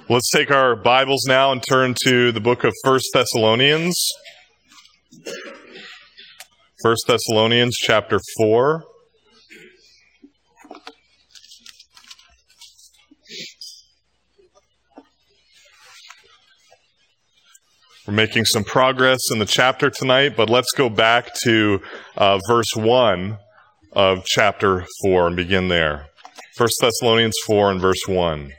Let's take our Bibles now and turn to the book of 1 Thessalonians. 1 Thessalonians chapter 4. We're making some progress in the chapter tonight, but let's go back to verse 1 of chapter 4 and begin there. 1 Thessalonians 4 and verse 1.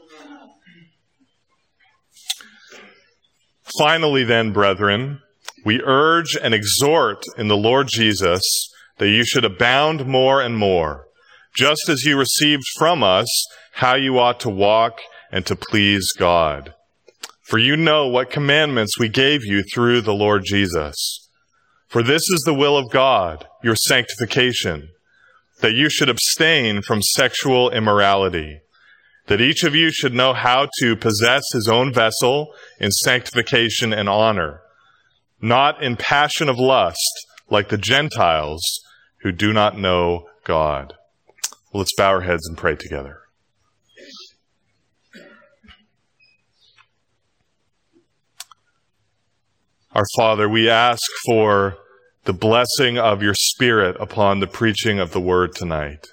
Finally then, brethren, we urge and exhort in the Lord Jesus that you should abound more and more, just as you received from us how you ought to walk and to please God. For you know what commandments we gave you through the Lord Jesus. For this is the will of God, your sanctification, that you should abstain from sexual immorality, that each of you should know how to possess his own vessel in sanctification and honor, not in passion of lust, like the Gentiles who do not know God. Let's bow our heads and pray together. Our Father, we ask for the blessing of your Spirit upon the preaching of the word tonight.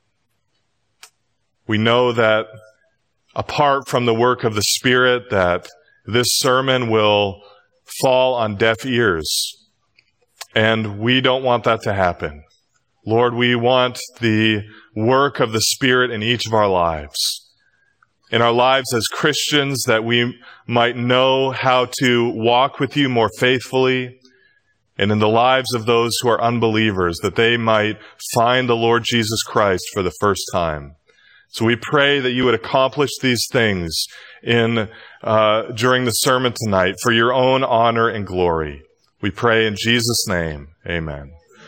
We know that apart from the work of the Spirit, that this sermon will fall on deaf ears. And we don't want that to happen. Lord, we want the work of the Spirit in each of our lives. In our lives as Christians, that we might know how to walk with you more faithfully. And in the lives of those who are unbelievers, that they might find the Lord Jesus Christ for the first time. So we pray that you would accomplish these things during the sermon tonight for your own honor and glory. We pray in Jesus' name. Amen.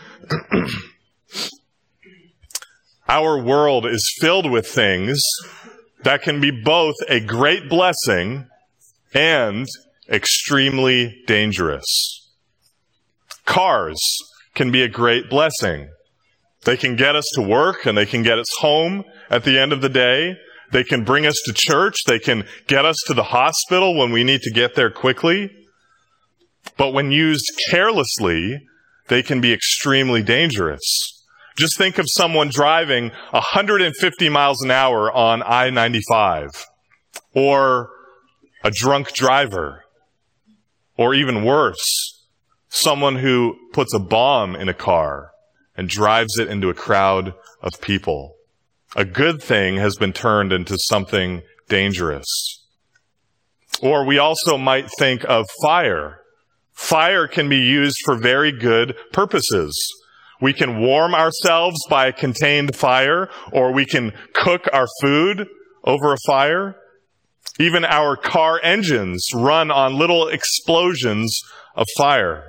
Our world is filled with things that can be both a great blessing and extremely dangerous. Cars can be a great blessing. They can get us to work and they can get us home at the end of the day. They can bring us to church. They can get us to the hospital when we need to get there quickly. But when used carelessly, they can be extremely dangerous. Just think of someone driving 150 miles an hour on I-95, or a drunk driver, or even worse, someone who puts a bomb in a car and drives it into a crowd of people. A good thing has been turned into something dangerous. Or we also might think of fire. Fire can be used for very good purposes. We can warm ourselves by a contained fire, or we can cook our food over a fire. Even our car engines run on little explosions of fire.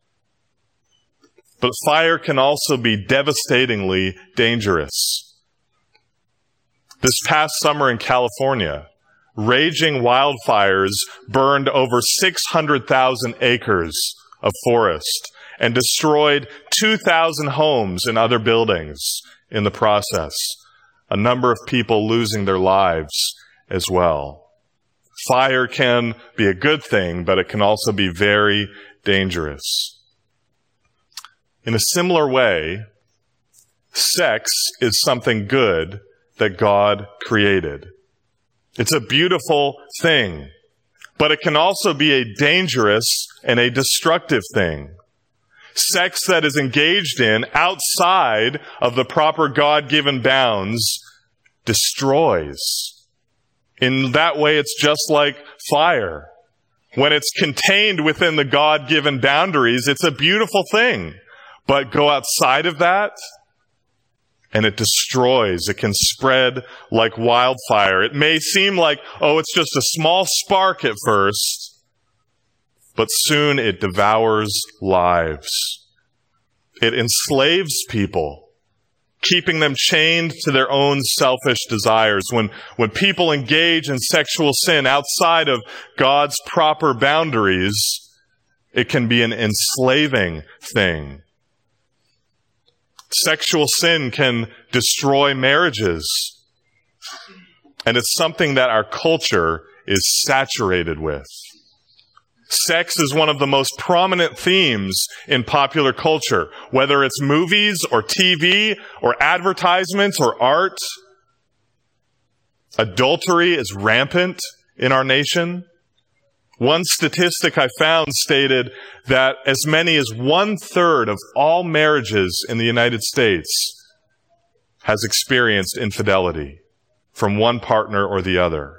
But fire can also be devastatingly dangerous. This past summer in California, raging wildfires burned over 600,000 acres of forest and destroyed 2,000 homes and other buildings in the process. A number of people losing their lives as well. Fire can be a good thing, but it can also be very dangerous. In a similar way, sex is something good that God created. It's a beautiful thing, but it can also be a dangerous and a destructive thing. Sex that is engaged in outside of the proper God-given bounds destroys. In that way, it's just like fire. When it's contained within the God-given boundaries, it's a beautiful thing. But go outside of that, and it destroys. It can spread like wildfire. It may seem like, it's just a small spark at first, but soon it devours lives. It enslaves people, keeping them chained to their own selfish desires. When people engage in sexual sin outside of God's proper boundaries, it can be an enslaving thing. Sexual sin can destroy marriages. And it's something that our culture is saturated with. Sex is one of the most prominent themes in popular culture, whether it's movies or TV or advertisements or art. Adultery is rampant in our nation. One statistic I found stated that as many as 1/3 of all marriages in the United States has experienced infidelity from one partner or the other.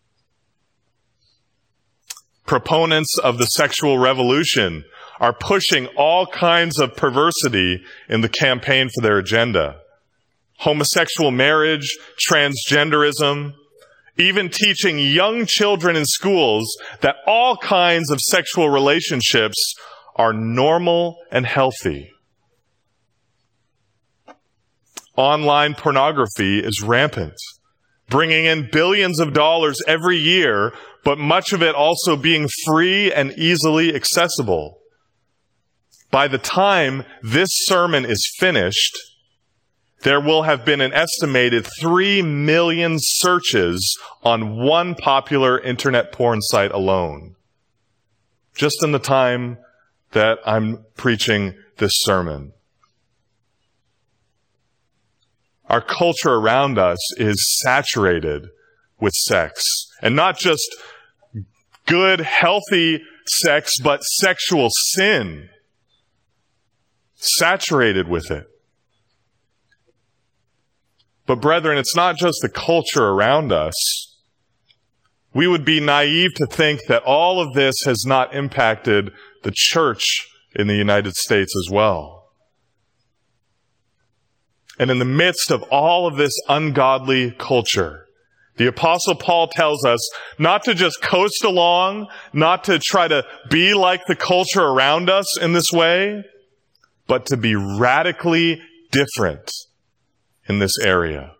Proponents of the sexual revolution are pushing all kinds of perversity in the campaign for their agenda. Homosexual marriage, transgenderism, even teaching young children in schools that all kinds of sexual relationships are normal and healthy. Online pornography is rampant, bringing in billions of dollars every year, but much of it also being free and easily accessible. By the time this sermon is finished, there will have been an estimated 3 million searches on one popular internet porn site alone, just in the time that I'm preaching this sermon. Our culture around us is saturated with sex, and not just good, healthy sex, but sexual sin. Saturated with it. But brethren, it's not just the culture around us. We would be naive to think that all of this has not impacted the church in the United States as well. And in the midst of all of this ungodly culture, the Apostle Paul tells us not to just coast along, not to try to be like the culture around us in this way, but to be radically different in this area.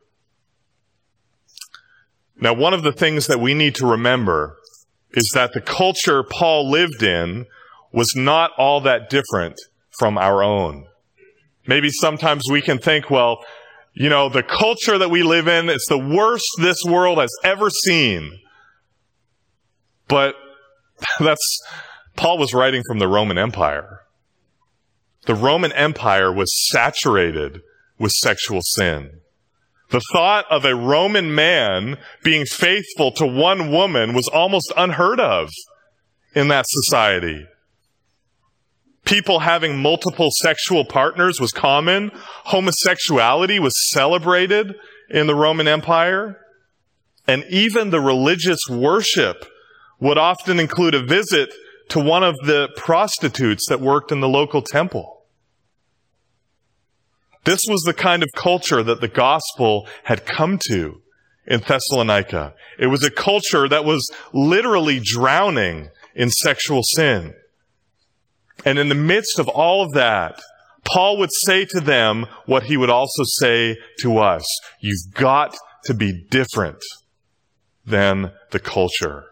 Now, one of the things that we need to remember is that the culture Paul lived in was not all that different from our own. Maybe sometimes we can think, well, you know, the culture that we live in, it's the worst this world has ever seen. But Paul was writing from the Roman Empire. The Roman Empire was saturated with sexual sin. The thought of a Roman man being faithful to one woman was almost unheard of in that society. People having multiple sexual partners was common. Homosexuality was celebrated in the Roman Empire. And even the religious worship would often include a visit to one of the prostitutes that worked in the local temple. This was the kind of culture that the gospel had come to in Thessalonica. It was a culture that was literally drowning in sexual sin. And in the midst of all of that, Paul would say to them what he would also say to us. You've got to be different than the culture.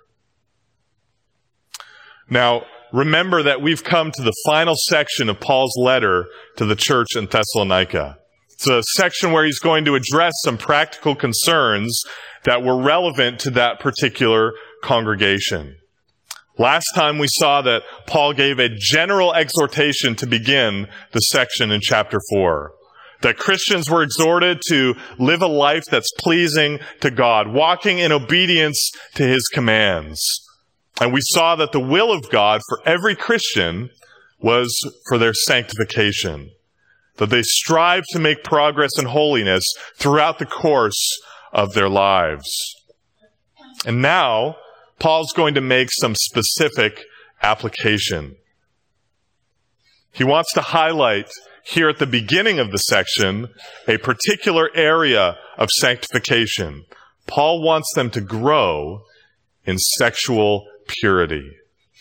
Now, remember that we've come to the final section of Paul's letter to the church in Thessalonica. It's a section where he's going to address some practical concerns that were relevant to that particular congregation. Last time we saw that Paul gave a general exhortation to begin the section in chapter 4. That Christians were exhorted to live a life that's pleasing to God, walking in obedience to His commands. And we saw that the will of God for every Christian was for their sanctification. That they strive to make progress in holiness throughout the course of their lives. And now, Paul's going to make some specific application. He wants to highlight here at the beginning of the section a particular area of sanctification. Paul wants them to grow in sexual purity.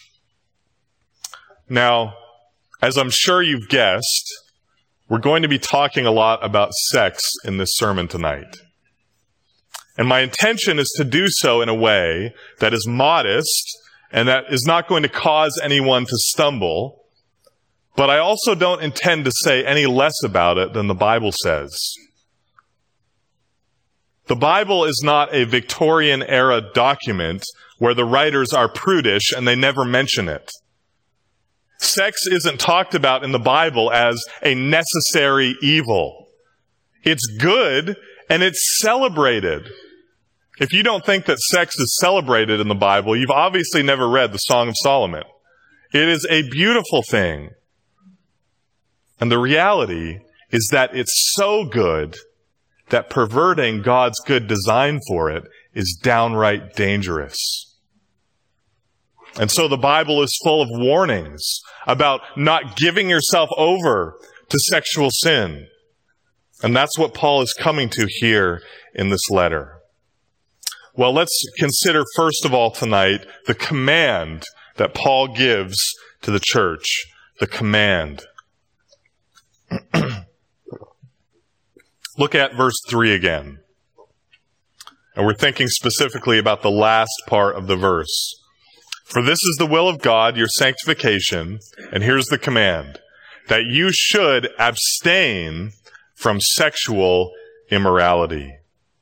Now, as I'm sure you've guessed, we're going to be talking a lot about sex in this sermon tonight. And my intention is to do so in a way that is modest and that is not going to cause anyone to stumble. But I also don't intend to say any less about it than the Bible says. The Bible is not a Victorian-era document where the writers are prudish and they never mention it. Sex isn't talked about in the Bible as a necessary evil. It's good and it's celebrated. If you don't think that sex is celebrated in the Bible, you've obviously never read the Song of Solomon. It is a beautiful thing. And the reality is that it's so good that perverting God's good design for it is downright dangerous. And so the Bible is full of warnings about not giving yourself over to sexual sin. And that's what Paul is coming to here in this letter. Well, let's consider first of all tonight the command that Paul gives to the church. The command. Look at verse 3 again. And we're thinking specifically about the last part of the verse. For this is the will of God, your sanctification, and here's the command, that you should abstain from sexual immorality.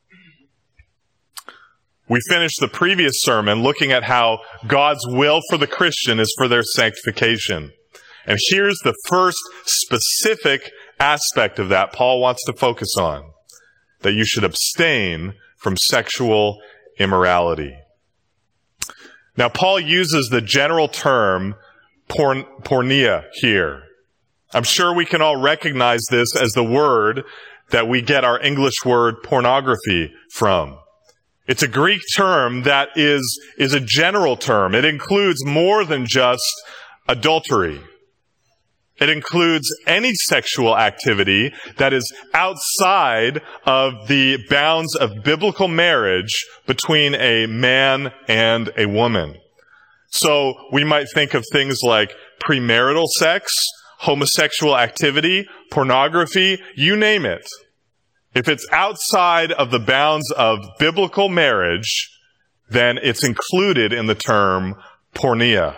We finished the previous sermon looking at how God's will for the Christian is for their sanctification. And here's the first specific aspect of that Paul wants to focus on, that you should abstain from sexual immorality. Now, Paul uses the general term porneia here. I'm sure we can all recognize this as the word that we get our English word pornography from. It's a Greek term that is a general term. It includes more than just adultery. It includes any sexual activity that is outside of the bounds of biblical marriage between a man and a woman. So we might think of things like premarital sex, homosexual activity, pornography, you name it. If it's outside of the bounds of biblical marriage, then it's included in the term porneia.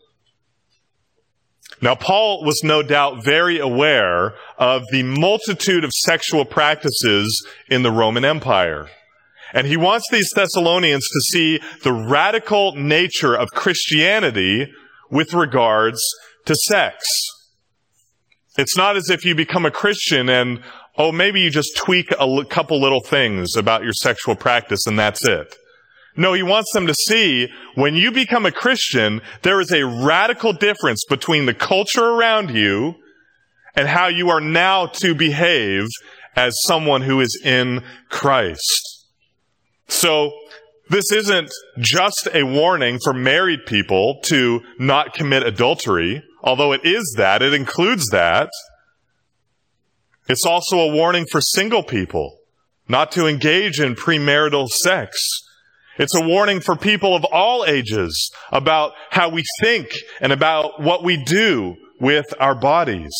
Now, Paul was no doubt very aware of the multitude of sexual practices in the Roman Empire. And he wants these Thessalonians to see the radical nature of Christianity with regards to sex. It's not as if you become a Christian and, maybe you just tweak a couple little things about your sexual practice and that's it. No, he wants them to see when you become a Christian, there is a radical difference between the culture around you and how you are now to behave as someone who is in Christ. So this isn't just a warning for married people to not commit adultery, although it is that, it includes that. It's also a warning for single people not to engage in premarital sex. It's a warning for people of all ages about how we think and about what we do with our bodies.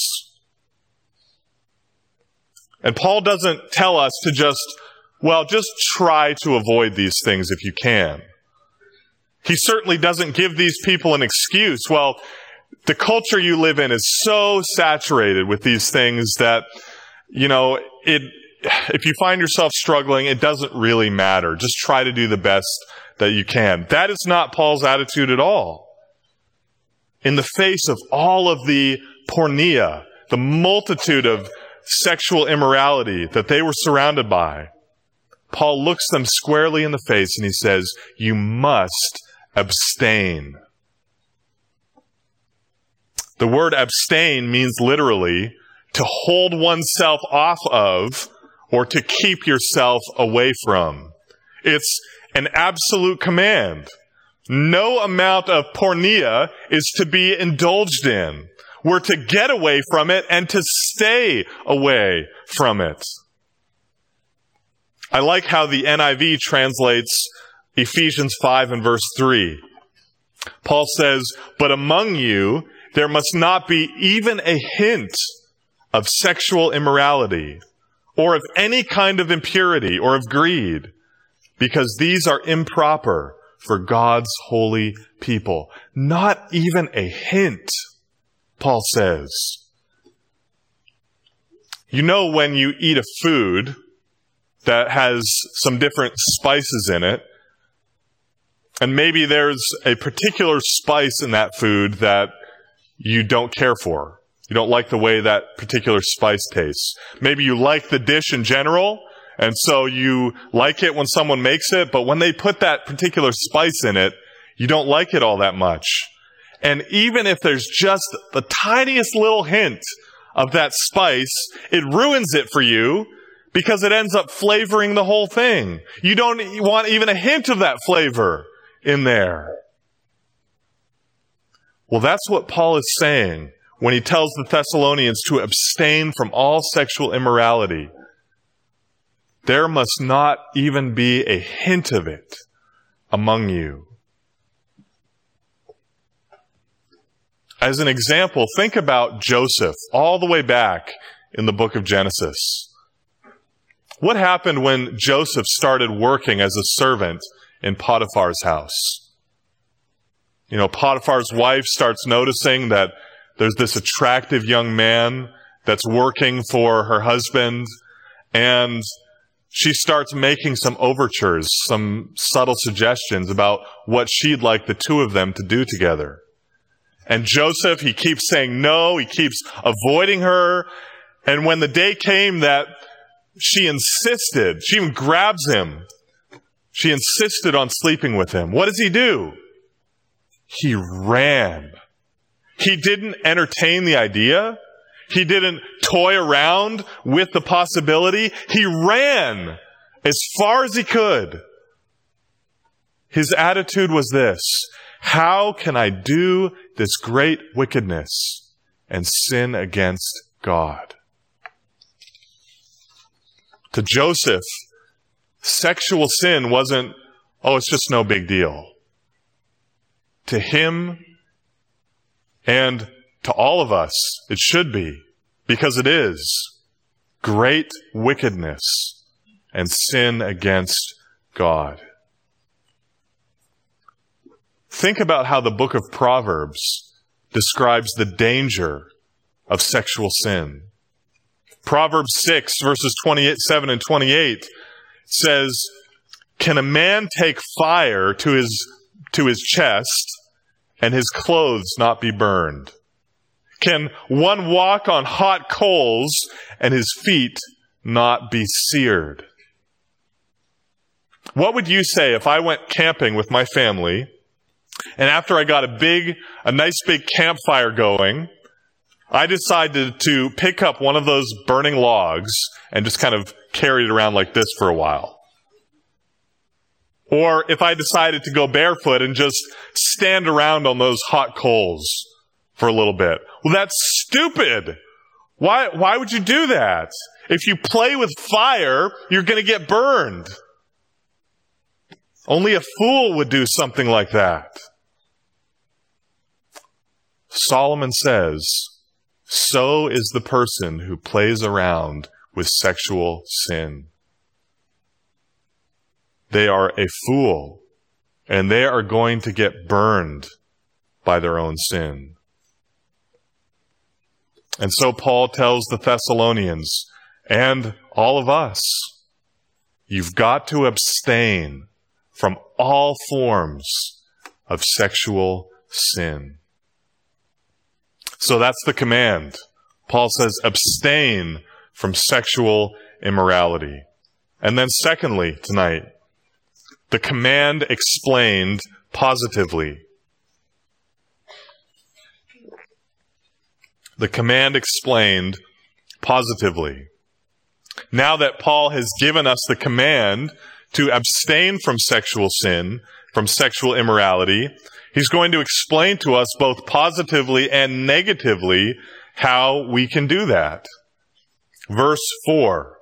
And Paul doesn't tell us to just try to avoid these things if you can. He certainly doesn't give these people an excuse. Well, the culture you live in is so saturated with these things that, if you find yourself struggling, it doesn't really matter. Just try to do the best that you can. That is not Paul's attitude at all. In the face of all of the porneia, the multitude of sexual immorality that they were surrounded by, Paul looks them squarely in the face and he says, you must abstain. The word abstain means literally to hold oneself off of or to keep yourself away from. It's an absolute command. No amount of porneia is to be indulged in. We're to get away from it and to stay away from it. I like how the NIV translates Ephesians 5 and verse 3. Paul says, but among you there must not be even a hint of sexual immorality, or of any kind of impurity, or of greed, because these are improper for God's holy people. Not even a hint, Paul says. You know, when you eat a food, that has some different spices in it. And maybe there's a particular spice in that food that you don't care for. You don't like the way that particular spice tastes. Maybe you like the dish in general, and so you like it when someone makes it, but when they put that particular spice in it, you don't like it all that much. And even if there's just the tiniest little hint of that spice, it ruins it for you because it ends up flavoring the whole thing. You don't want even a hint of that flavor in there. Well, that's what Paul is saying when he tells the Thessalonians to abstain from all sexual immorality. There must not even be a hint of it among you. As an example, think about Joseph all the way back in the book of Genesis. What happened when Joseph started working as a servant in Potiphar's house? You know, Potiphar's wife starts noticing that there's this attractive young man that's working for her husband, and she starts making some overtures, some subtle suggestions about what she'd like the two of them to do together. And Joseph, he keeps saying no, he keeps avoiding her, and when the day came that she insisted, she even grabs him, she insisted on sleeping with him. What does he do? He ran. He didn't entertain the idea. He didn't toy around with the possibility. He ran as far as he could. His attitude was this: how can I do this great wickedness and sin against God? To Joseph, sexual sin wasn't, it's just no big deal. To him and to all of us, it should be, because it is great wickedness and sin against God. Think about how the book of Proverbs describes the danger of sexual sin. Proverbs 6, verses 27 and 28 says, "Can a man take fire to his chest and his clothes not be burned? Can one walk on hot coals and his feet not be seared?" What would you say if I went camping with my family, and after I got a nice big campfire going, I decided to pick up one of those burning logs and just kind of carry it around like this for a while? Or if I decided to go barefoot and just stand around on those hot coals for a little bit? Well, that's stupid. Why would you do that? If you play with fire, you're going to get burned. Only a fool would do something like that. Solomon says, so is the person who plays around with sexual sin. They are a fool, and they are going to get burned by their own sin. And so Paul tells the Thessalonians, and all of us, you've got to abstain from all forms of sexual sin. So that's the command. Paul says, abstain from sexual immorality. And then secondly, tonight, the command explained positively. The command explained positively. Now that Paul has given us the command to abstain from sexual sin, from sexual immorality, he's going to explain to us both positively and negatively how we can do that. Verse 4,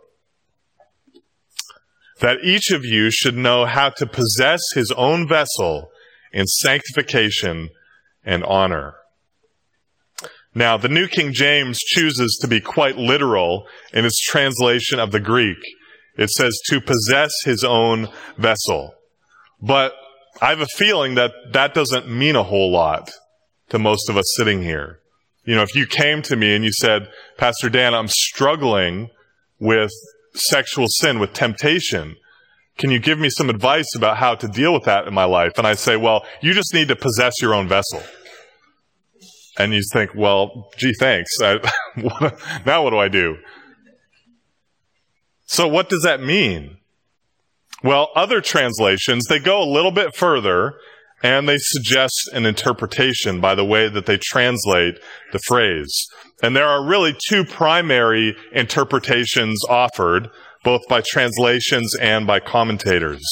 that each of you should know how to possess his own vessel in sanctification and honor. Now, the New King James chooses to be quite literal in its translation of the Greek. It says to possess his own vessel. But I have a feeling that that doesn't mean a whole lot to most of us sitting here. You know, if you came to me and you said, Pastor Dan, I'm struggling with sexual sin, with temptation. Can you give me some advice about how to deal with that in my life? And I say, well, you just need to possess your own vessel. And you think, well, gee, thanks. Now what do I do? So what does that mean? Well, other translations, they go a little bit further, and they suggest an interpretation by the way that they translate the phrase. And there are really two primary interpretations offered, both by translations and by commentators.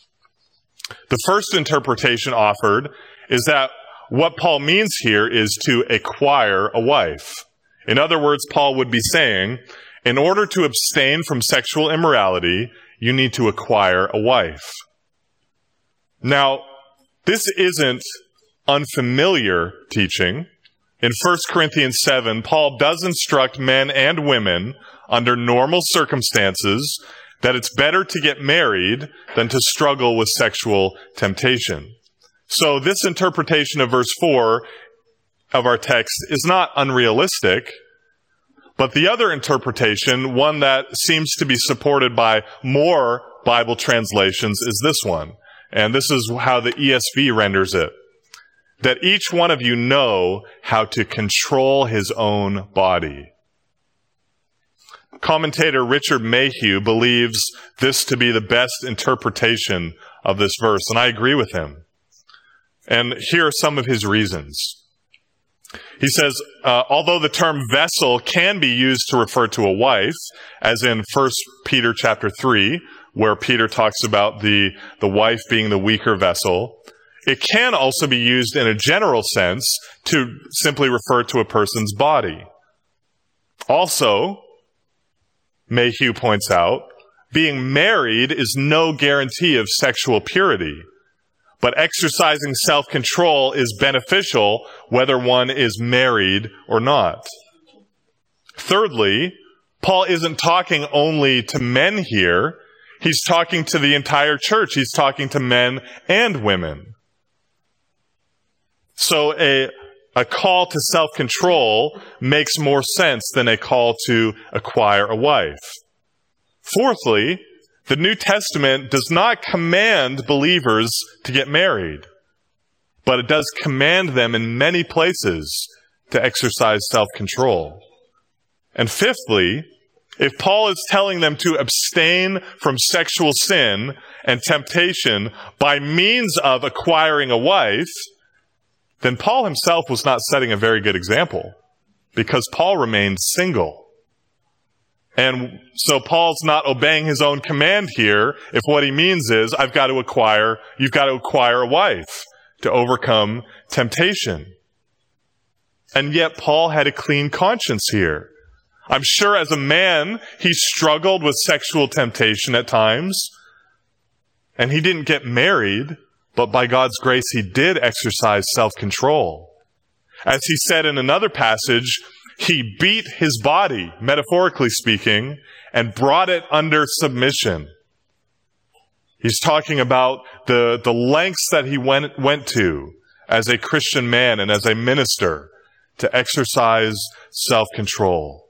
The first interpretation offered is that what Paul means here is to acquire a wife. In other words, Paul would be saying, in order to abstain from sexual immorality, you need to acquire a wife. Now, this isn't unfamiliar teaching. In 1 Corinthians 7, Paul does instruct men and women under normal circumstances that it's better to get married than to struggle with sexual temptation. So this interpretation of verse 4 of our text is not unrealistic, but the other interpretation, one that seems to be supported by more Bible translations, is this one. And this is how the ESV renders it. That each one of you know how to control his own body. Commentator Richard Mayhew believes this to be the best interpretation of this verse, and I agree with him. And here are some of his reasons. He says, although the term vessel can be used to refer to a wife, as in 1 Peter chapter 3, where Peter talks about the wife being the weaker vessel, it can also be used in a general sense to simply refer to a person's body. Also, Mayhew points out, being married is no guarantee of sexual purity, but exercising self-control is beneficial whether one is married or not. Thirdly, Paul isn't talking only to men here. He's talking to the entire church. He's talking to men and women. So a call to self-control makes more sense than a call to acquire a wife. Fourthly, the New Testament does not command believers to get married, but it does command them in many places to exercise self-control. And fifthly, if Paul is telling them to abstain from sexual sin and temptation by means of acquiring a wife, then Paul himself was not setting a very good example, because Paul remained single. And so Paul's not obeying his own command here if what he means is, you've got to acquire a wife to overcome temptation. And yet Paul had a clean conscience here. I'm sure as a man, he struggled with sexual temptation at times, and he didn't get married, but by God's grace, he did exercise self-control. As he said in another passage, he beat his body, metaphorically speaking, and brought it under submission. He's talking about the lengths that he went to as a Christian man and as a minister to exercise self-control.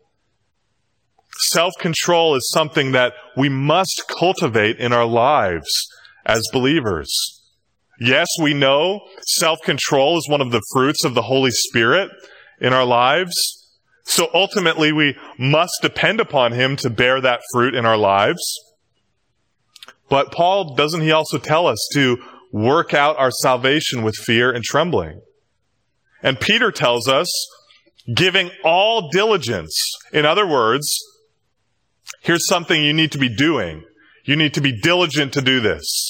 Self-control is something that we must cultivate in our lives as believers. Yes, we know self-control is one of the fruits of the Holy Spirit in our lives. So ultimately, we must depend upon him to bear that fruit in our lives. But Paul, doesn't he also tell us to work out our salvation with fear and trembling? And Peter tells us, giving all diligence. In other words, here's something you need to be doing. You need to be diligent to do this.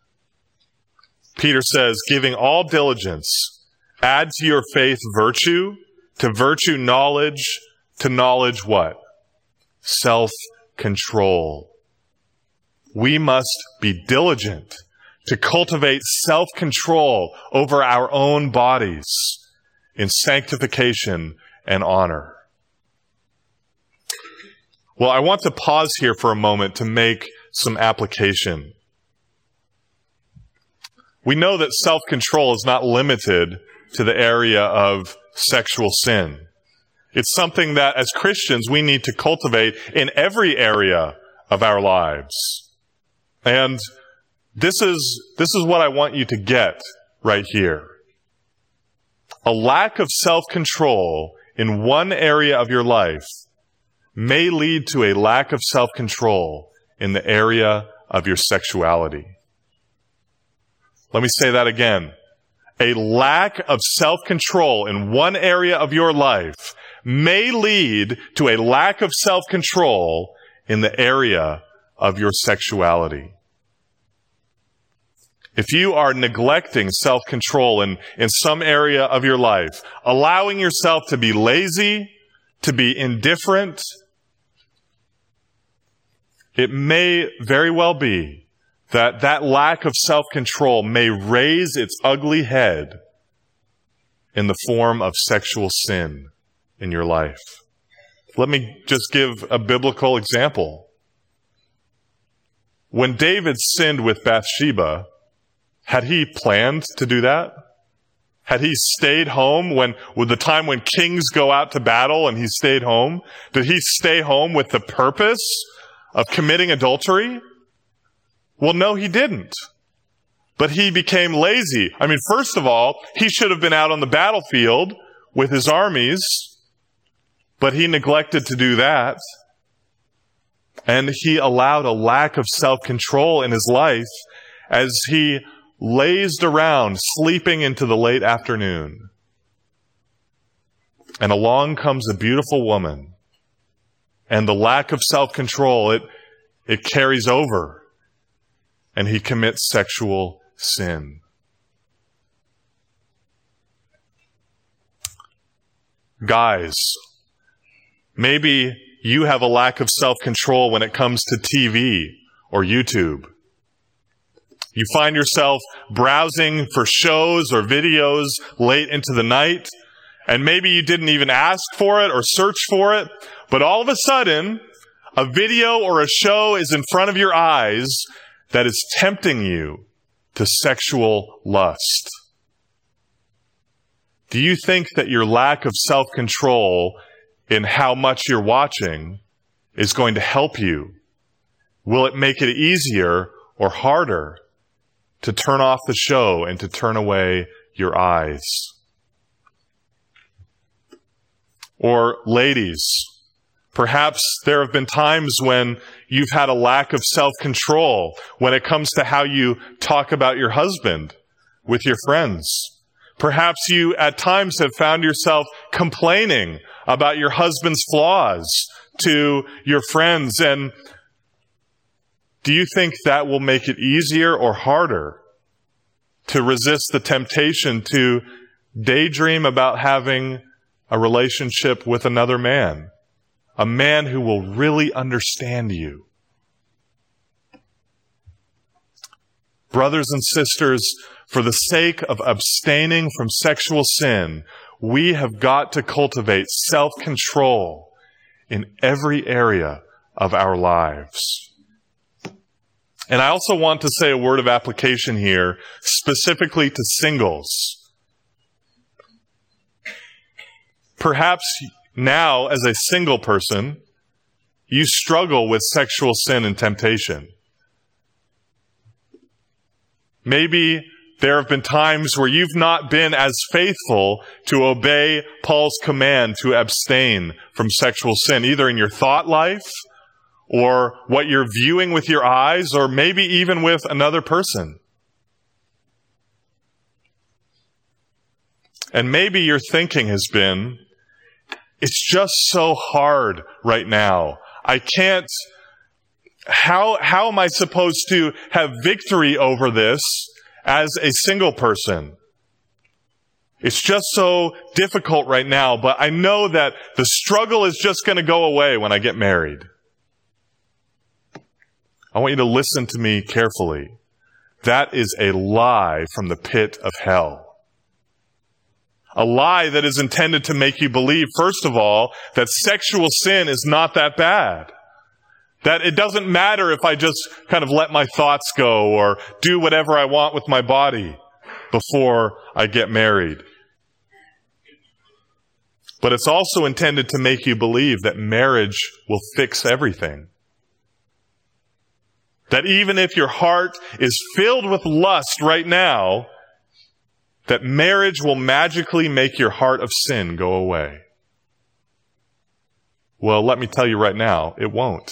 Peter says, giving all diligence, add to your faith virtue, to virtue knowledge, to knowledge what? Self-control. We must be diligent to cultivate self-control over our own bodies in sanctification and honor. Well, I want to pause here for a moment to make some application. We know that self-control is not limited to the area of sexual sin. It's something that as Christians we need to cultivate in every area of our lives. And this is what I want you to get right here. A lack of self-control in one area of your life may lead to a lack of self-control in the area of your sexuality. Let me say that again. A lack of self-control in one area of your life may lead to a lack of self-control in the area of your sexuality. If you are neglecting self-control in some area of your life, allowing yourself to be lazy, to be indifferent, it may very well be that lack of self-control may raise its ugly head in the form of sexual sin in your life. Let me just give a biblical example. When David sinned with Bathsheba, had he planned to do that? Had he stayed home with the time when kings go out to battle and he stayed home? Did he stay home with the purpose of committing adultery? Well, no, he didn't. But he became lazy. I mean, first of all, he should have been out on the battlefield with his armies, but he neglected to do that. And he allowed a lack of self-control in his life as he lazed around, sleeping into the late afternoon. And along comes a beautiful woman. And the lack of self-control, it carries over. And he commits sexual sin. Guys, maybe you have a lack of self-control when it comes to TV or YouTube. You find yourself browsing for shows or videos late into the night, and maybe you didn't even ask for it or search for it, but all of a sudden, a video or a show is in front of your eyes that is tempting you to sexual lust. Do you think that your lack of self-control in how much you're watching is going to help you? Will it make it easier or harder to turn off the show and to turn away your eyes? Or ladies, perhaps there have been times when you've had a lack of self-control when it comes to how you talk about your husband with your friends. Perhaps you at times have found yourself complaining about your husband's flaws to your friends. And do you think that will make it easier or harder to resist the temptation to daydream about having a relationship with another man? A man who will really understand you. Brothers and sisters, for the sake of abstaining from sexual sin, we have got to cultivate self-control in every area of our lives. And I also want to say a word of application here, specifically to singles. Perhaps now, as a single person, you struggle with sexual sin and temptation. Maybe there have been times where you've not been as faithful to obey Paul's command to abstain from sexual sin, either in your thought life or what you're viewing with your eyes, or maybe even with another person. And maybe your thinking has been, it's just so hard right now. I can't, how am I supposed to have victory over this as a single person? It's just so difficult right now, but I know that the struggle is just going to go away when I get married. I want you to listen to me carefully. That is a lie from the pit of hell. A lie that is intended to make you believe, first of all, that sexual sin is not that bad. That it doesn't matter if I just kind of let my thoughts go or do whatever I want with my body before I get married. But it's also intended to make you believe that marriage will fix everything. That even if your heart is filled with lust right now, that marriage will magically make your heart of sin go away. Well, let me tell you right now, it won't.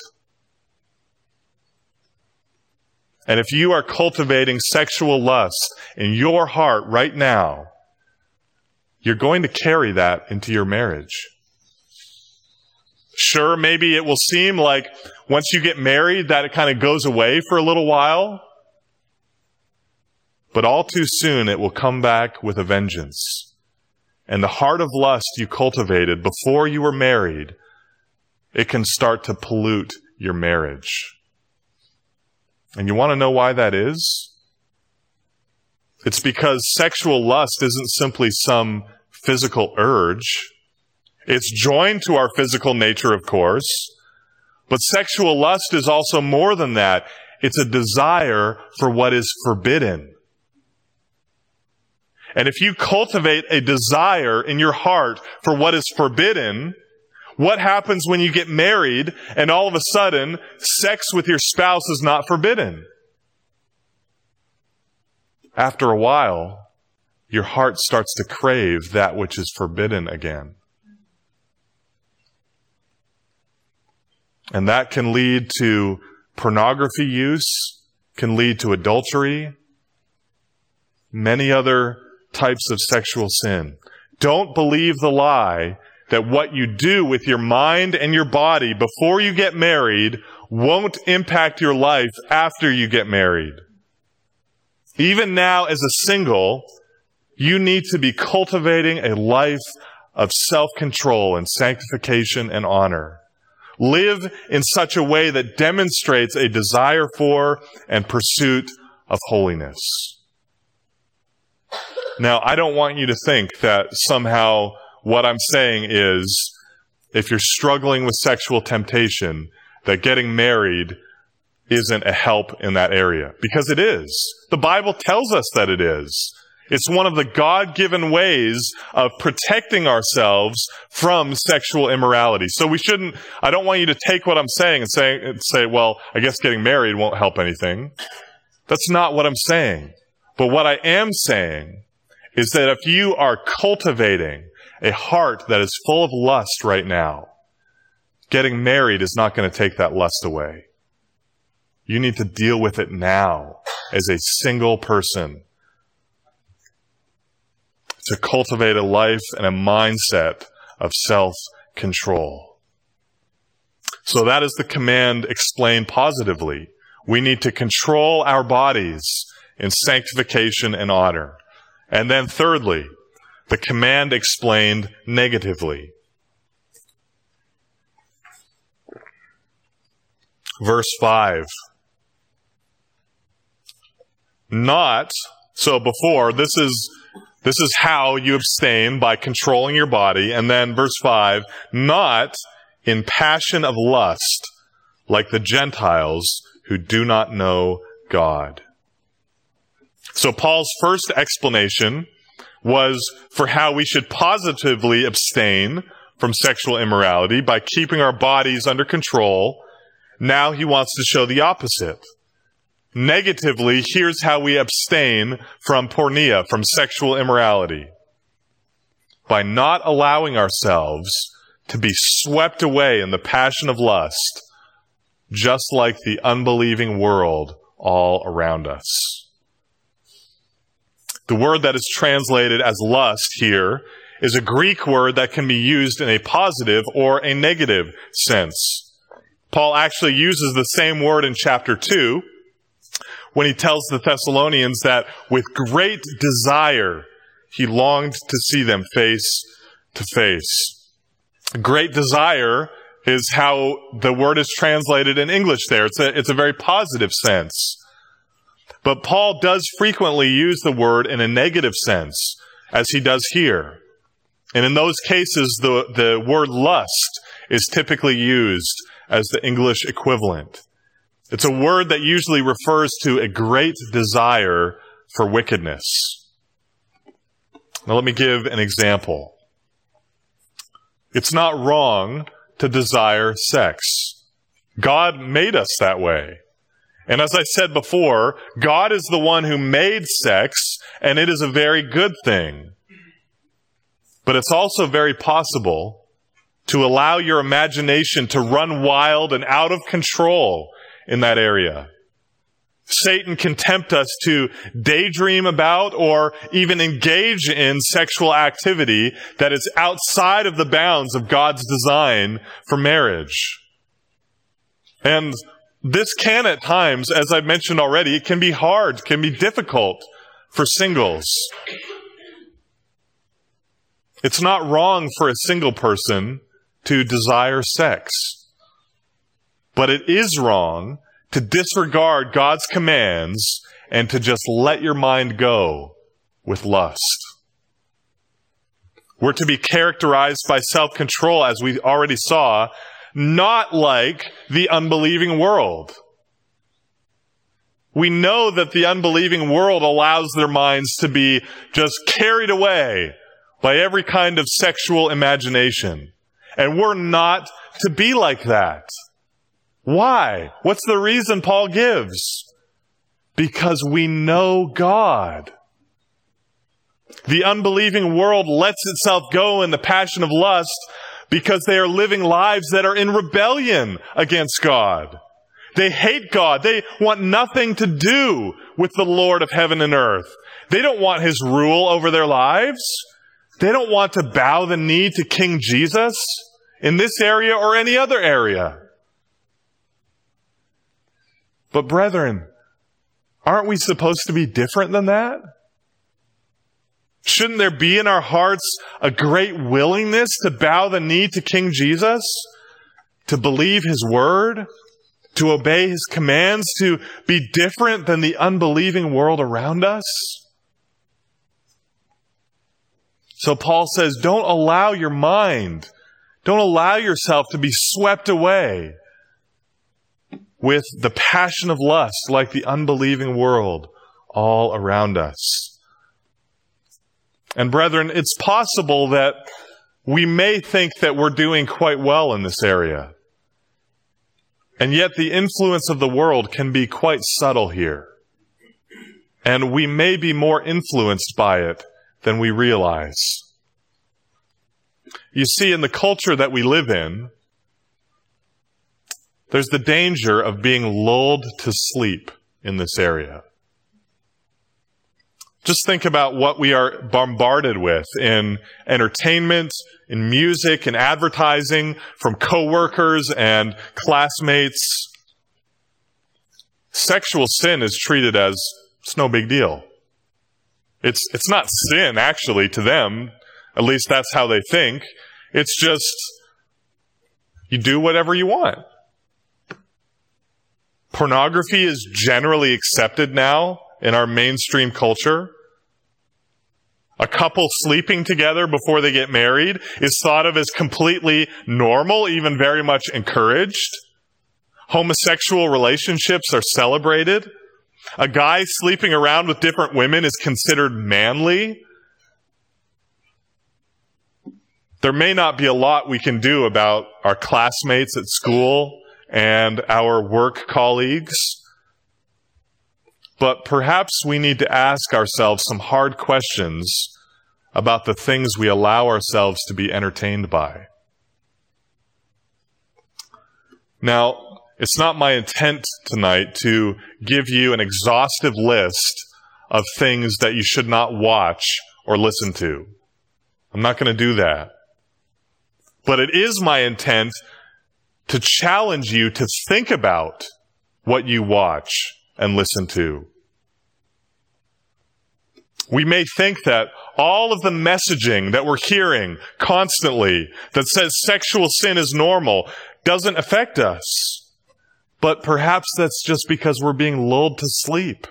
And if you are cultivating sexual lust in your heart right now, you're going to carry that into your marriage. Sure, maybe it will seem like once you get married that it kind of goes away for a little while. But all too soon it will come back with a vengeance. And the heart of lust you cultivated before you were married, it can start to pollute your marriage. And you want to know why that is? It's because sexual lust isn't simply some physical urge. It's joined to our physical nature, of course. But sexual lust is also more than that. It's a desire for what is forbidden. And if you cultivate a desire in your heart for what is forbidden, what happens when you get married and all of a sudden sex with your spouse is not forbidden? After a while, your heart starts to crave that which is forbidden again. And that can lead to pornography use, can lead to adultery, many other types of sexual sin. Don't believe the lie that what you do with your mind and your body before you get married won't impact your life after you get married. Even now as a single, you need to be cultivating a life of self-control and sanctification and honor. Live in such a way that demonstrates a desire for and pursuit of holiness. Now, I don't want you to think that somehow what I'm saying is, if you're struggling with sexual temptation, that getting married isn't a help in that area. Because it is. The Bible tells us that it is. It's one of the God-given ways of protecting ourselves from sexual immorality. So I don't want you to take what I'm saying and say, well, I guess getting married won't help anything. That's not what I'm saying. But what I am saying is that if you are cultivating a heart that is full of lust right now, getting married is not going to take that lust away. You need to deal with it now as a single person, to cultivate a life and a mindset of self-control. So that is the command explained positively. We need to control our bodies in sanctification and honor. And then thirdly, the command explained negatively. Verse 5. So before, this is how you abstain, by controlling your body. And then verse 5, not in passion of lust, like the Gentiles who do not know God. So Paul's first explanation was for how we should positively abstain from sexual immorality by keeping our bodies under control. Now he wants to show the opposite. Negatively, here's how we abstain from porneia, from sexual immorality. By not allowing ourselves to be swept away in the passion of lust, just like the unbelieving world all around us. The word that is translated as lust here is a Greek word that can be used in a positive or a negative sense. Paul actually uses the same word in chapter 2, when he tells the Thessalonians that with great desire he longed to see them face to face. Great desire is how the word is translated in English there. It's a very positive sense. But Paul does frequently use the word in a negative sense, as he does here. And in those cases, the word lust is typically used as the English equivalent. It's a word that usually refers to a great desire for wickedness. Now let me give an example. It's not wrong to desire sex. God made us that way. And as I said before, God is the one who made sex, and it is a very good thing. But it's also very possible to allow your imagination to run wild and out of control in that area. Satan can tempt us to daydream about or even engage in sexual activity that is outside of the bounds of God's design for marriage. And this can at times, as I've mentioned already, it can be hard, can be difficult for singles. It's not wrong for a single person to desire sex. But it is wrong to disregard God's commands and to just let your mind go with lust. We're to be characterized by self-control, as we already saw, not like the unbelieving world. We know that the unbelieving world allows their minds to be just carried away by every kind of sexual imagination. And we're not to be like that. Why? What's the reason Paul gives? Because we know God. The unbelieving world lets itself go in the passion of lust because they are living lives that are in rebellion against God. They hate God. They want nothing to do with the Lord of heaven and earth. They don't want His rule over their lives. They don't want to bow the knee to King Jesus in this area or any other area. But brethren, aren't we supposed to be different than that? Shouldn't there be in our hearts a great willingness to bow the knee to King Jesus, to believe His word, to obey His commands, to be different than the unbelieving world around us? So Paul says, don't allow your mind, don't allow yourself to be swept away with the passion of lust like the unbelieving world all around us. And brethren, it's possible that we may think that we're doing quite well in this area. And yet the influence of the world can be quite subtle here. And we may be more influenced by it than we realize. You see, in the culture that we live in, there's the danger of being lulled to sleep in this area. Just think about what we are bombarded with in entertainment, in music, in advertising, from coworkers and classmates. Sexual sin is treated as it's no big deal. It's not sin, actually, to them. At least that's how they think. It's just, you do whatever you want. Pornography is generally accepted now in our mainstream culture. A couple sleeping together before they get married is thought of as completely normal, even very much encouraged. Homosexual relationships are celebrated. A guy sleeping around with different women is considered manly. There may not be a lot we can do about our classmates at school and our work colleagues, but perhaps we need to ask ourselves some hard questions about the things we allow ourselves to be entertained by. Now, it's not my intent tonight to give you an exhaustive list of things that you should not watch or listen to. I'm not going to do that. But it is my intent to challenge you to think about what you watch and listen to. We may think that all of the messaging that we're hearing constantly that says sexual sin is normal doesn't affect us. But perhaps that's just because we're being lulled to sleep.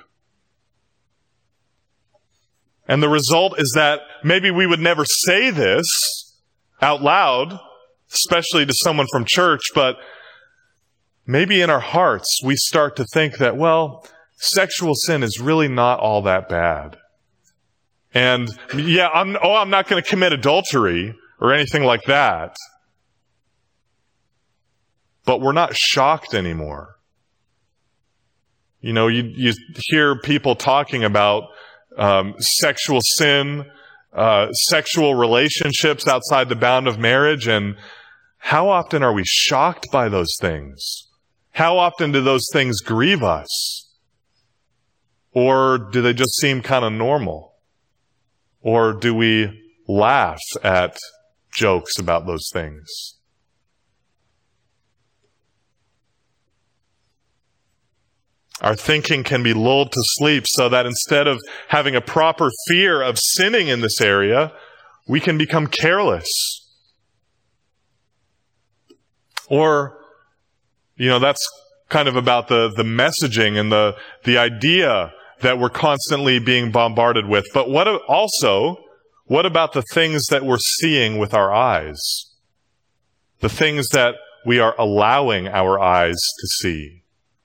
And the result is that maybe we would never say this out loud, especially to someone from church, but maybe in our hearts we start to think that, well, sexual sin is really not all that bad. And yeah, I'm not going to commit adultery or anything like that. But we're not shocked anymore. You hear people talking about sexual sin, sexual relationships outside the bound of marriage, and how often are we shocked by those things? How often do those things grieve us? Or do they just seem kind of normal? Or do we laugh at jokes about those things? Our thinking can be lulled to sleep so that instead of having a proper fear of sinning in this area, we can become careless. Or, that's kind of about the messaging and the idea that we're constantly being bombarded with. But what about the things that we're seeing with our eyes? The things that we are allowing our eyes to see.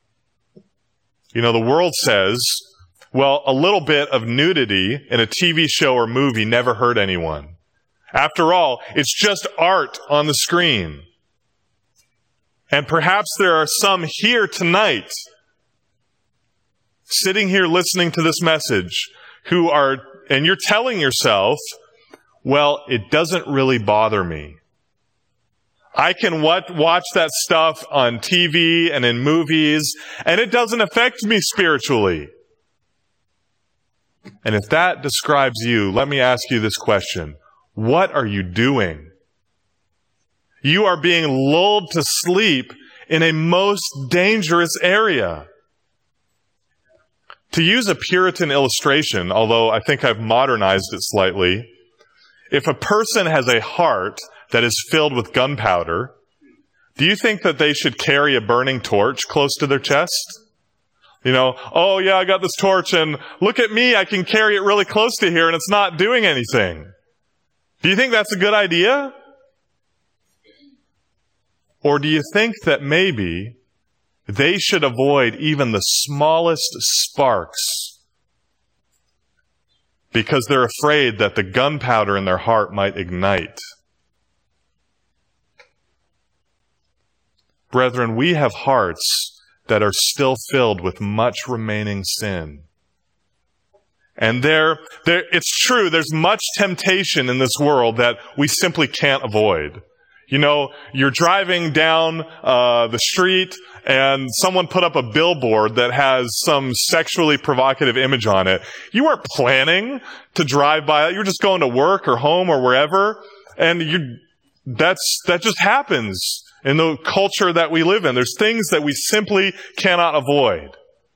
The world says, well, a little bit of nudity in a TV show or movie never hurt anyone. After all, it's just art on the screen. And perhaps there are some here tonight, sitting here listening to this message, and you're telling yourself, well, it doesn't really bother me. I can watch that stuff on TV and in movies, and it doesn't affect me spiritually. And if that describes you, let me ask you this question. What are you doing? You are being lulled to sleep in a most dangerous area. To use a Puritan illustration, although I think I've modernized it slightly, if a person has a heart that is filled with gunpowder, do you think that they should carry a burning torch close to their chest? Oh yeah, I got this torch and look at me, I can carry it really close to here and it's not doing anything. Do you think that's a good idea? Or do you think that maybe they should avoid even the smallest sparks because they're afraid that the gunpowder in their heart might ignite? Brethren, we have hearts that are still filled with much remaining sin. And it's true, there's much temptation in this world that we simply can't avoid. You're driving down the street and someone put up a billboard that has some sexually provocative image on it. You weren't planning to drive by it. You're just going to work or home or wherever. And that just happens in the culture that we live in. There's things that we simply cannot avoid.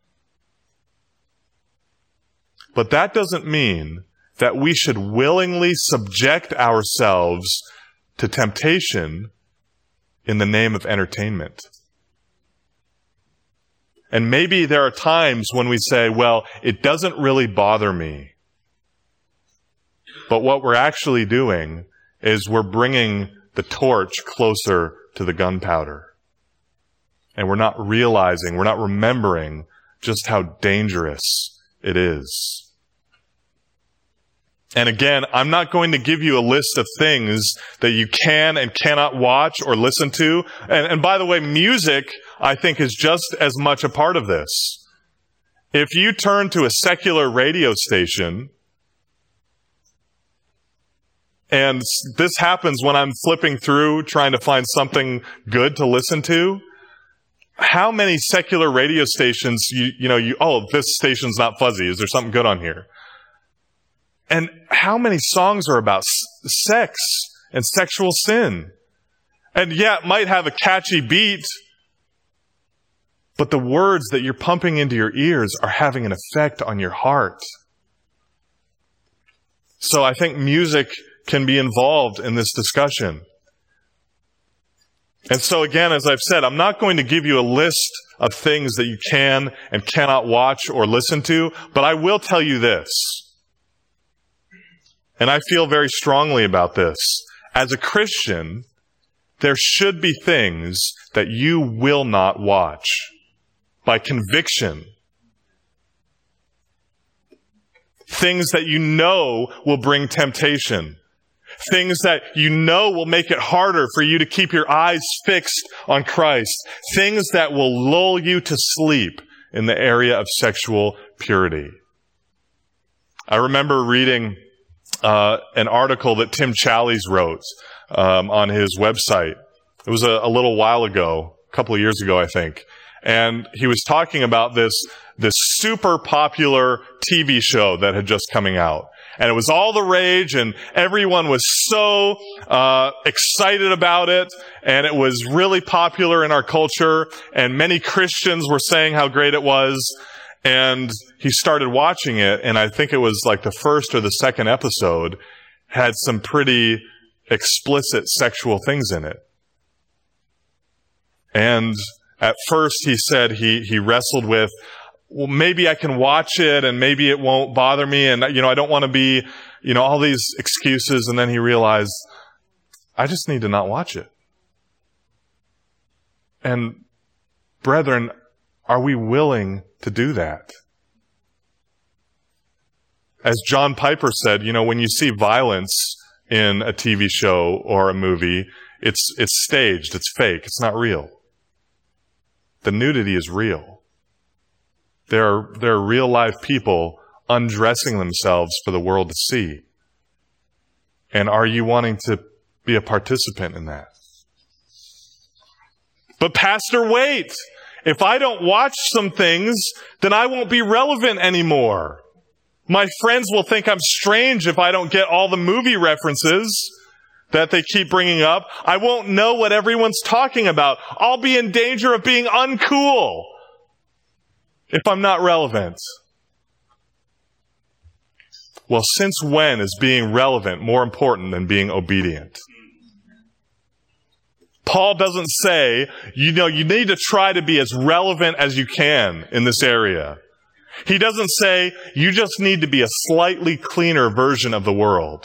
But that doesn't mean that we should willingly subject ourselves to temptation in the name of entertainment. And maybe there are times when we say, well, it doesn't really bother me. But what we're actually doing is we're bringing the torch closer to the gunpowder. And we're not remembering just how dangerous it is. And again, I'm not going to give you a list of things that you can and cannot watch or listen to. And by the way, music, I think, is just as much a part of this. If you turn to a secular radio station, and this happens when I'm flipping through trying to find something good to listen to, how many secular radio stations, this station's not fuzzy. Is there something good on here? And how many songs are about sex and sexual sin? And yeah, it might have a catchy beat, but the words that you're pumping into your ears are having an effect on your heart. So I think music can be involved in this discussion. And so again, as I've said, I'm not going to give you a list of things that you can and cannot watch or listen to, but I will tell you this. And I feel very strongly about this. As a Christian, there should be things that you will not watch by conviction. Things that you know will bring temptation. Things that you know will make it harder for you to keep your eyes fixed on Christ. Things that will lull you to sleep in the area of sexual purity. I remember reading an article that Tim Challies wrote on his website. It was a little while ago, a couple of years ago, I think. And he was talking about this super popular TV show that had just coming out. And it was all the rage, and everyone was so excited about it, and it was really popular in our culture, and many Christians were saying how great it was. And he started watching it, and I think it was like the first or the second episode had some pretty explicit sexual things in it. And at first he said he wrestled with, well, maybe I can watch it and maybe it won't bother me. And, I don't want to be, all these excuses. And then he realized, I just need to not watch it. And brethren, are we willing to do that? As John Piper said, when you see violence in a TV show or a movie, it's staged, it's fake, it's not real. The nudity is real. There are real live people undressing themselves for the world to see. And are you wanting to be a participant in that? But Pastor, wait! If I don't watch some things, then I won't be relevant anymore. My friends will think I'm strange if I don't get all the movie references that they keep bringing up. I won't know what everyone's talking about. I'll be in danger of being uncool if I'm not relevant. Well, since when is being relevant more important than being obedient? Paul doesn't say, you need to try to be as relevant as you can in this area. He doesn't say, you just need to be a slightly cleaner version of the world.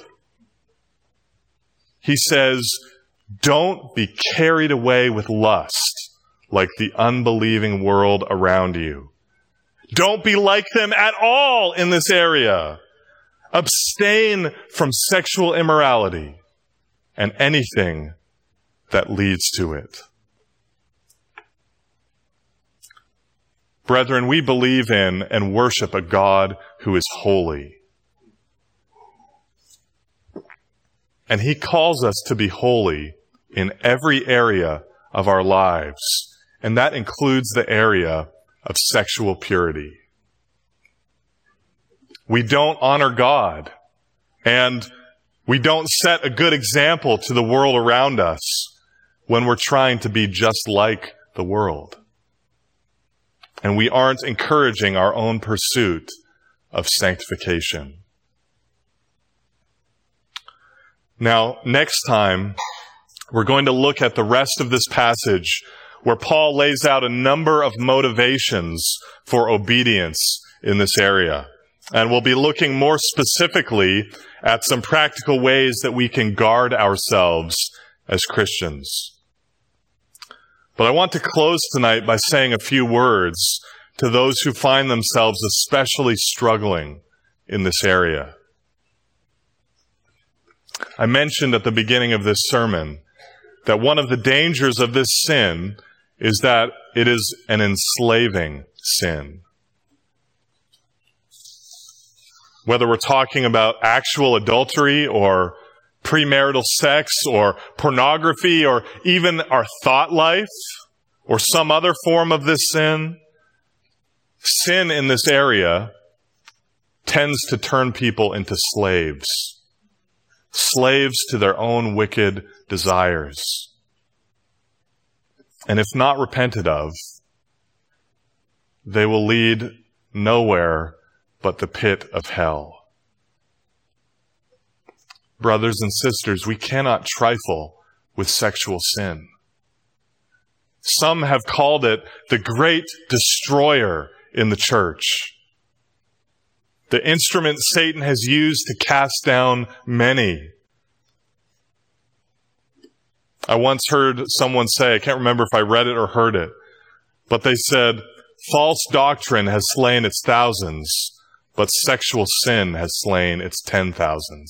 He says, don't be carried away with lust like the unbelieving world around you. Don't be like them at all in this area. Abstain from sexual immorality and anything that leads to it. Brethren, we believe in and worship a God who is holy. And He calls us to be holy in every area of our lives. And that includes the area of sexual purity. We don't honor God, and we don't set a good example to the world around us when we're trying to be just like the world. And we aren't encouraging our own pursuit of sanctification. Now, next time, we're going to look at the rest of this passage where Paul lays out a number of motivations for obedience in this area. And we'll be looking more specifically at some practical ways that we can guard ourselves as Christians. But I want to close tonight by saying a few words to those who find themselves especially struggling in this area. I mentioned at the beginning of this sermon that one of the dangers of this sin is that it is an enslaving sin. Whether we're talking about actual adultery or premarital sex or pornography or even our thought life or some other form of this sin, sin in this area tends to turn people into slaves. Slaves to their own wicked desires. And if not repented of, they will lead nowhere but the pit of hell. Brothers and sisters, we cannot trifle with sexual sin. Some have called it the great destroyer in the church. The instrument Satan has used to cast down many. I once heard someone say, I can't remember if I read it or heard it, but they said, false doctrine has slain its thousands, but sexual sin has slain its 10,000s.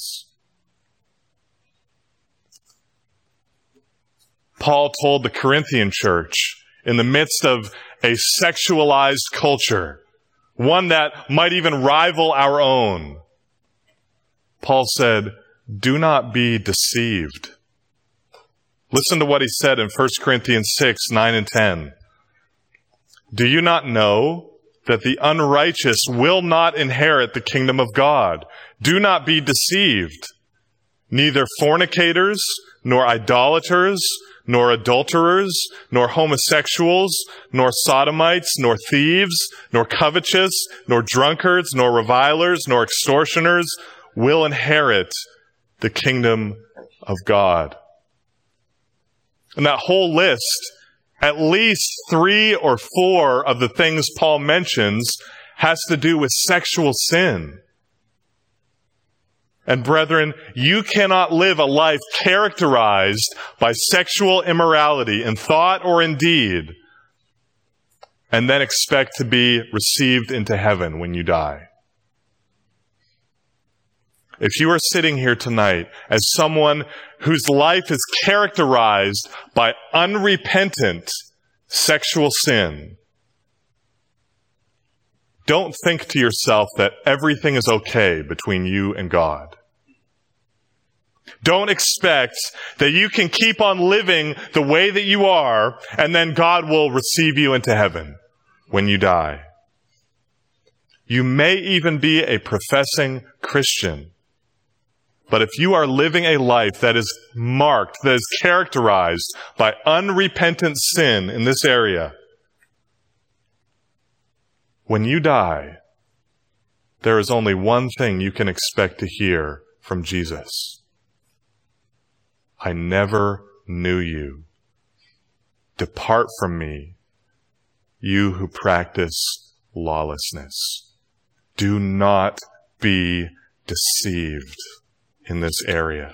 Paul told the Corinthian church, in the midst of a sexualized culture, one that might even rival our own. Paul said, do not be deceived. Listen to what he said in 1 Corinthians 6, 9 and 10. Do you not know that the unrighteous will not inherit the kingdom of God? Do not be deceived. Neither fornicators, nor idolaters, nor adulterers, nor homosexuals, nor sodomites, nor thieves, nor covetous, nor drunkards, nor revilers, nor extortioners will inherit the kingdom of God. And that whole list, at least 3 or 4 of the things Paul mentions has to do with sexual sin. And brethren, you cannot live a life characterized by sexual immorality in thought or in deed and then expect to be received into heaven when you die. If you are sitting here tonight as someone whose life is characterized by unrepentant sexual sin, don't think to yourself that everything is okay between you and God. Don't expect that you can keep on living the way that you are and then God will receive you into heaven when you die. You may even be a professing Christian, but if you are living a life that is marked, that is characterized by unrepentant sin in this area, when you die, there is only one thing you can expect to hear from Jesus. I never knew you. Depart from me, you who practice lawlessness. Do not be deceived in this area.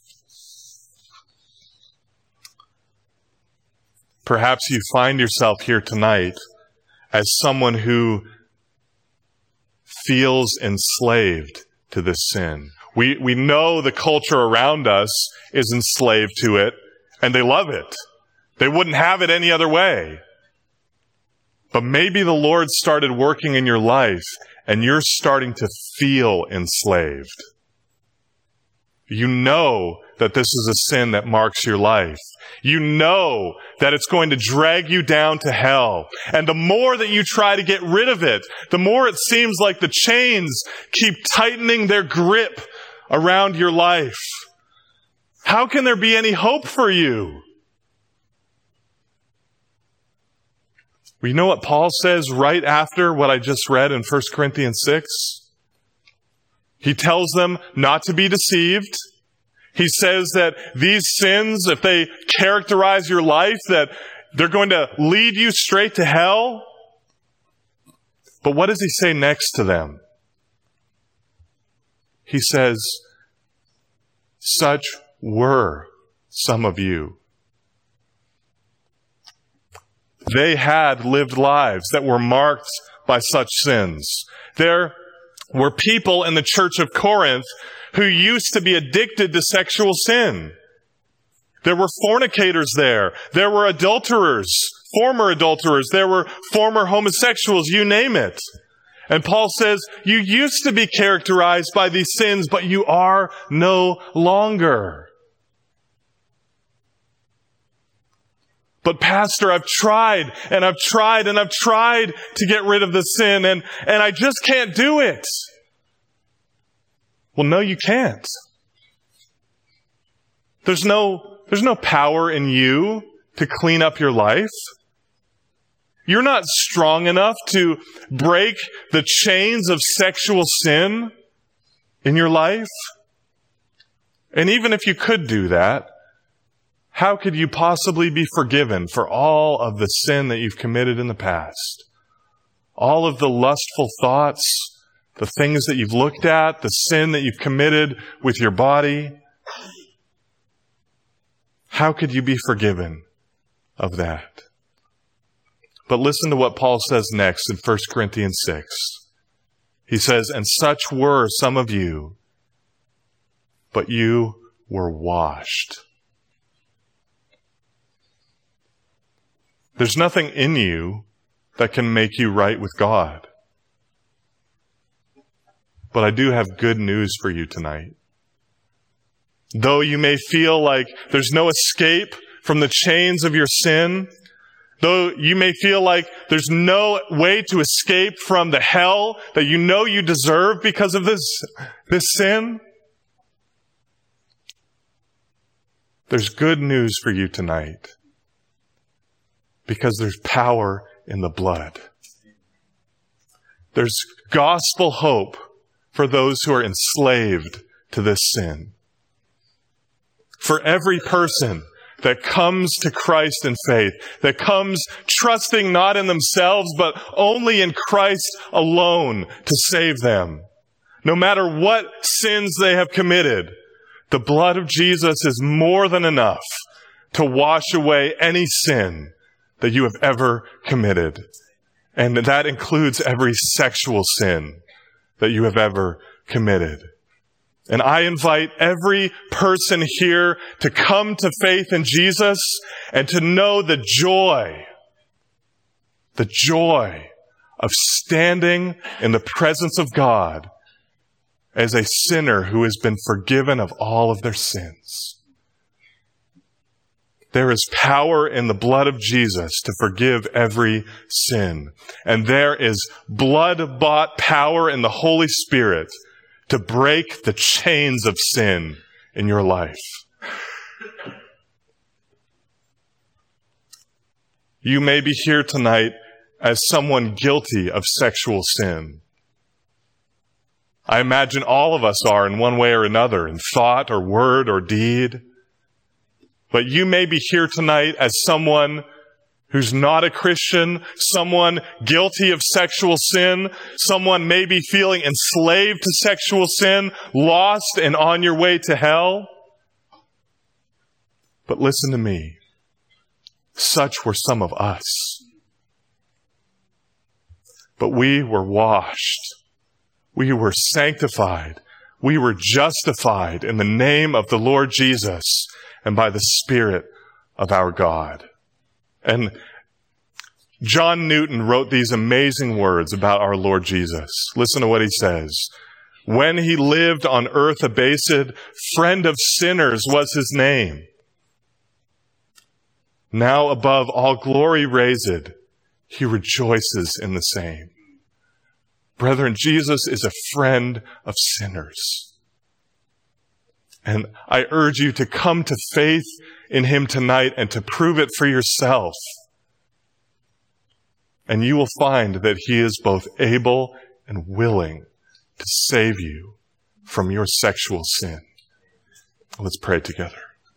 Perhaps you find yourself here tonight as someone who feels enslaved to this sin. We know the culture around us is enslaved to it, and they love it. They wouldn't have it any other way. But maybe the Lord started working in your life, and you're starting to feel enslaved. You know that this is a sin that marks your life. You know that it's going to drag you down to hell. And the more that you try to get rid of it, the more it seems like the chains keep tightening their grip around your life. How can there be any hope for you? We know what Paul says right after what I just read in 1 Corinthians 6. He tells them not to be deceived. He says that these sins, if they characterize your life, that they're going to lead you straight to hell. But what does he say next to them? He says, such were some of you. They had lived lives that were marked by such sins. There were people in the church of Corinth who used to be addicted to sexual sin. There were fornicators there. There were adulterers, former adulterers. There were former homosexuals, you name it. And Paul says, you used to be characterized by these sins, but you are no longer. But Pastor, I've tried and I've tried and I've tried to get rid of the sin and I just can't do it. Well, no, you can't. There's no power in you to clean up your life. You're not strong enough to break the chains of sexual sin in your life. And even if you could do that, how could you possibly be forgiven for all of the sin that you've committed in the past? All of the lustful thoughts, the things that you've looked at, the sin that you've committed with your body. How could you be forgiven of that? But listen to what Paul says next in 1 Corinthians 6. He says, and such were some of you, but you were washed. There's nothing in you that can make you right with God. But I do have good news for you tonight. Though you may feel like there's no escape from the chains of your sin, though you may feel like there's no way to escape from the hell that you know you deserve because of this sin, there's good news for you tonight. Because there's power in the blood. There's gospel hope for those who are enslaved to this sin. For every person that comes to Christ in faith, that comes trusting not in themselves, but only in Christ alone to save them. No matter what sins they have committed, the blood of Jesus is more than enough to wash away any sin that you have ever committed. And that includes every sexual sin that you have ever committed. And I invite every person here to come to faith in Jesus and to know the joy of standing in the presence of God as a sinner who has been forgiven of all of their sins. There is power in the blood of Jesus to forgive every sin. And there is blood-bought power in the Holy Spirit to break the chains of sin in your life. You may be here tonight as someone guilty of sexual sin. I imagine all of us are in one way or another, in thought or word or deed. But you may be here tonight as someone who's not a Christian, someone guilty of sexual sin, someone maybe feeling enslaved to sexual sin, lost and on your way to hell. But listen to me. Such were some of us. But we were washed. We were sanctified. We were justified in the name of the Lord Jesus and by the Spirit of our God. And John Newton wrote these amazing words about our Lord Jesus. Listen to what he says. When he lived on earth abased, friend of sinners was his name. Now above all glory raised, he rejoices in the same. Brethren, Jesus is a friend of sinners. And I urge you to come to faith in him tonight and to prove it for yourself. And you will find that he is both able and willing to save you from your sexual sin. Let's pray together.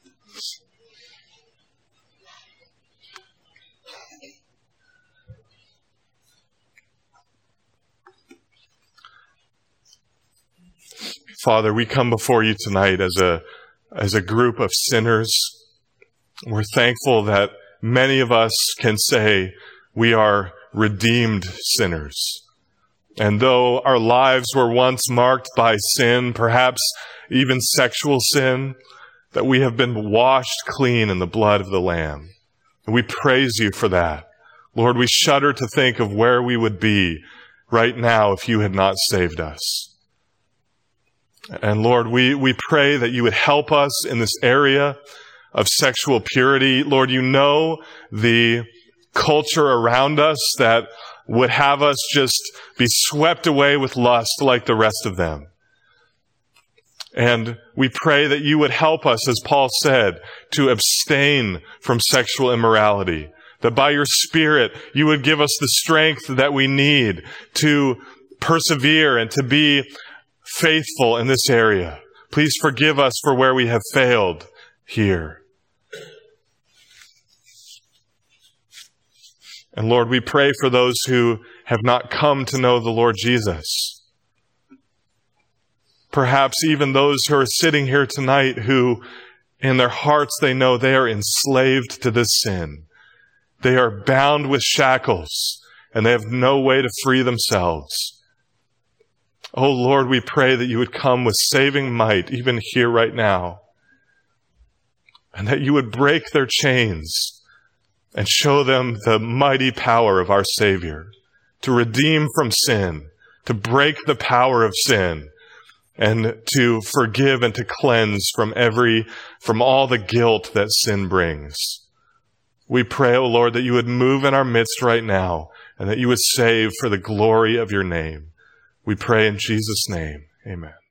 Father, we come before you tonight as a group of sinners. We're thankful that many of us can say we are redeemed sinners. And though our lives were once marked by sin, perhaps even sexual sin, that we have been washed clean in the blood of the Lamb. And we praise you for that. Lord, we shudder to think of where we would be right now if you had not saved us. And Lord, we pray that you would help us in this area of sexual purity. Lord, you know the culture around us that would have us just be swept away with lust like the rest of them. And we pray that you would help us, as Paul said, to abstain from sexual immorality. That by your Spirit, you would give us the strength that we need to persevere and to be faithful in this area. Please forgive us for where we have failed here. And Lord, we pray for those who have not come to know the Lord Jesus. Perhaps even those who are sitting here tonight who in their hearts they know they are enslaved to this sin. They are bound with shackles and they have no way to free themselves. Oh Lord, we pray that you would come with saving might, even here right now, and that you would break their chains, and show them the mighty power of our Savior to redeem from sin, to break the power of sin, and to forgive and to cleanse from all the guilt that sin brings. We pray, O Lord, that you would move in our midst right now and that you would save for the glory of your name. We pray in Jesus' name. Amen.